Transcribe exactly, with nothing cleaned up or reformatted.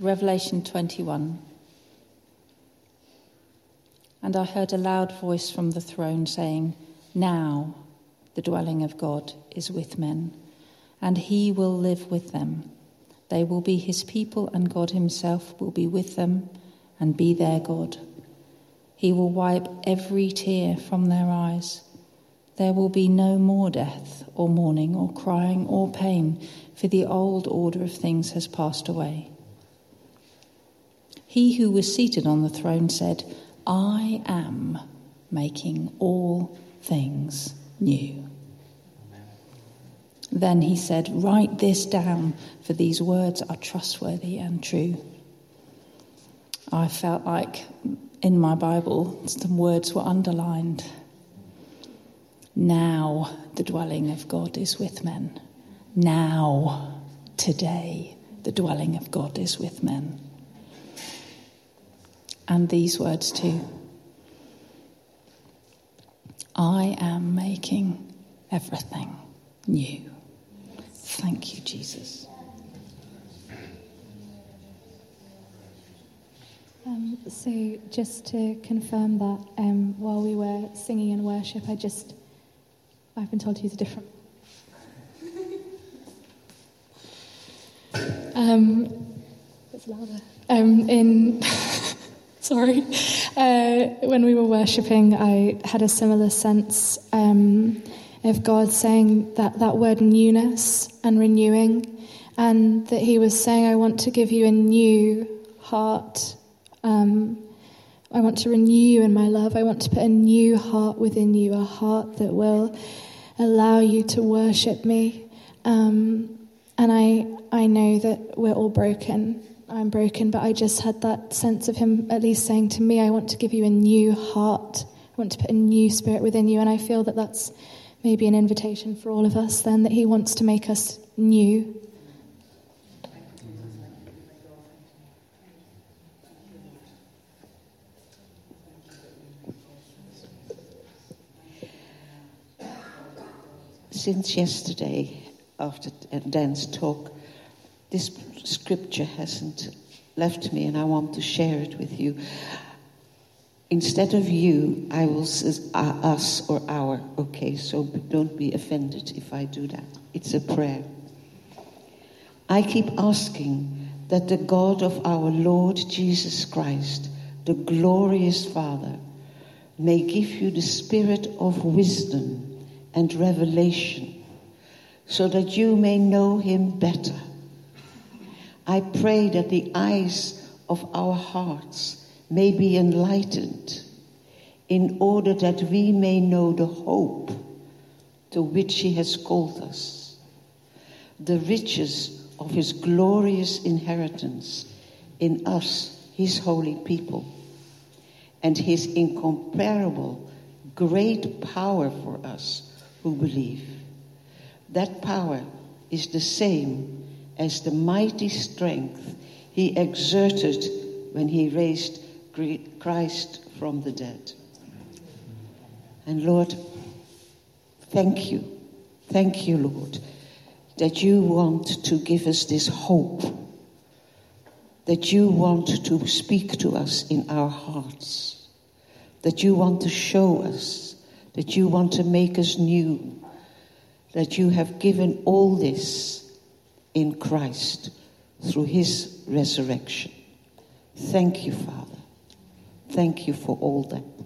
Revelation twenty-one. And I heard a loud voice from the throne saying, "Now the dwelling of God is with men, and he will live with them. They will be his people, and God himself will be with them and be their God. He will wipe every tear from their eyes. There will be no more death or mourning or crying or pain, for the old order of things has passed away." He who was seated on the throne said, "I am making all things new." Then he said, "Write this down, for these words are trustworthy and true." I felt like in my Bible some words were underlined. Now the dwelling of God is with men. Now, today, the dwelling of God is with men. And these words too. I am making everything new. Thank you, Jesus. Um, so just to confirm that, um, while we were singing in worship, I just, I've been told to use a different. um, it's louder. Um, in, sorry, uh, when we were worshipping, I had a similar sense um, of God saying that that word newness and renewing, and that he was saying, "I want to give you a new heart. Um, I want to renew you in my love. I want to put a new heart within you, a heart that will allow you to worship me." Um, and I, I know that we're all broken. I'm broken, but I just had that sense of him at least saying to me, "I want to give you a new heart. I want to put a new spirit within you." And I feel that that's maybe an invitation for all of us then, that he wants to make us new. Since yesterday, after Dan's talk, this scripture hasn't left me, and I want to share it with you. Instead of you, I will say uh, us or our. Okay, so don't be offended if I do that. It's a prayer. I keep asking that the God of our Lord Jesus Christ, the glorious Father, may give you the spirit of wisdom and revelation, so that you may know him better. I pray that the eyes of our hearts may be enlightened, in order that we may know the hope to which he has called us, the riches of his glorious inheritance in us, his holy people, and his incomparable great power for us who believe. That power is the same as the mighty strength he exerted when he raised Christ from the dead. And Lord, thank you. Thank you, Lord, that you want to give us this hope, that you want to speak to us in our hearts, that you want to show us, that you want to make us new, that you have given all this in Christ through his resurrection. Thank you, Father. Thank you for all that.